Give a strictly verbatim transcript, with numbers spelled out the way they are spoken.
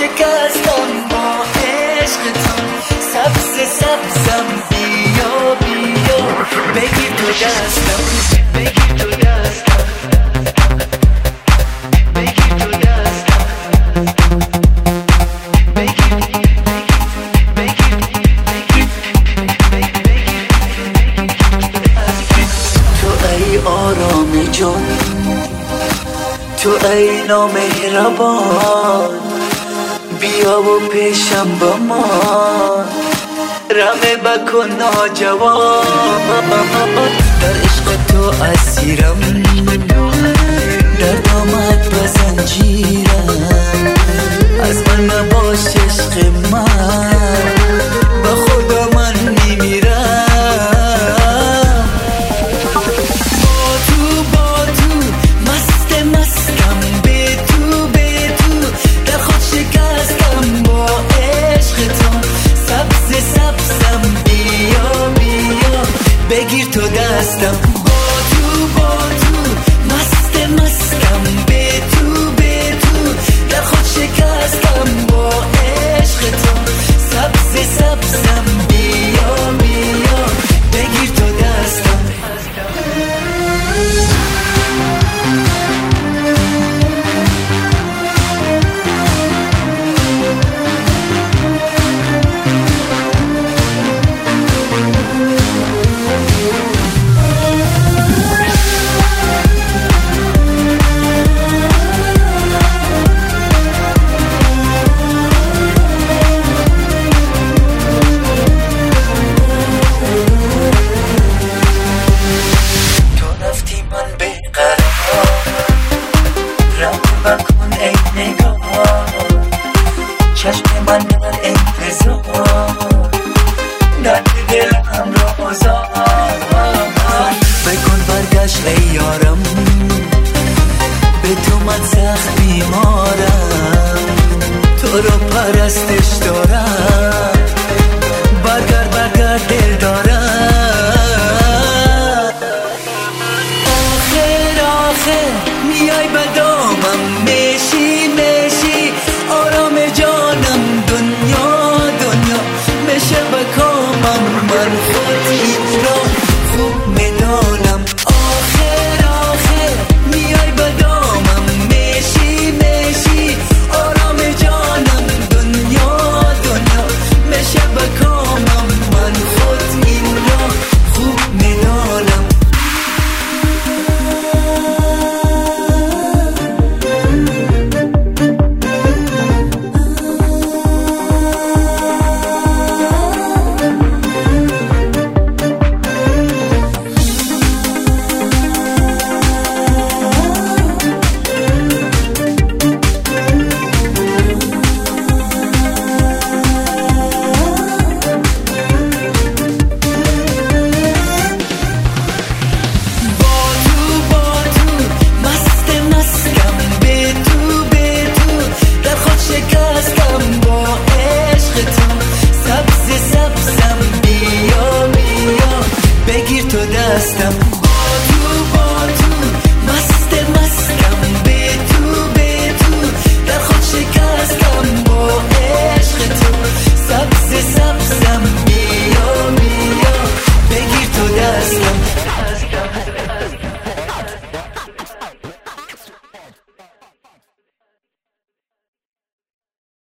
شکستم با عشق تو، سبز سبزم بیا بیا بگیر تو دستم، بگیر تو دستم، بگیر تو دستم، بگیر بگیر تو ای آرام جان، تو ای نامهربان، بیا و پیشم با ما رمه بکن ناجوان. در عشق تو اسیرم، در دامت و زنجیرم، از من نباش عشق من، با خدا من میمیرم. با تو با تو مست مستم، به تو به تو در خود شکستم با عشق تو، سبز سبزم بیا بیا بگیر تو دستم. با تو با تو مست مستم، به تو به تو در خود شکستم با عشق تو، سبز سبزم بیا بیا بگیر تو دستم. چشم من در انتظار، در دلم را آزار بکن برگشت ای یارم، به تو من سخت بیمارم، تو رو پرستش دارم، برگرد برگرد دل دارم. آخر آخر میای بدامم، میشی میشی آرام جانم، دنیا دنیا میشه بکامم، من خود این را خوب میدانم. آخر آخر میای بدامم، میشی میشی آرام جانم، دنیا دنیا میشه بکامم، من خود این را خوب میدانم. سبز سبزم بیا بیا بگیر تو دستم.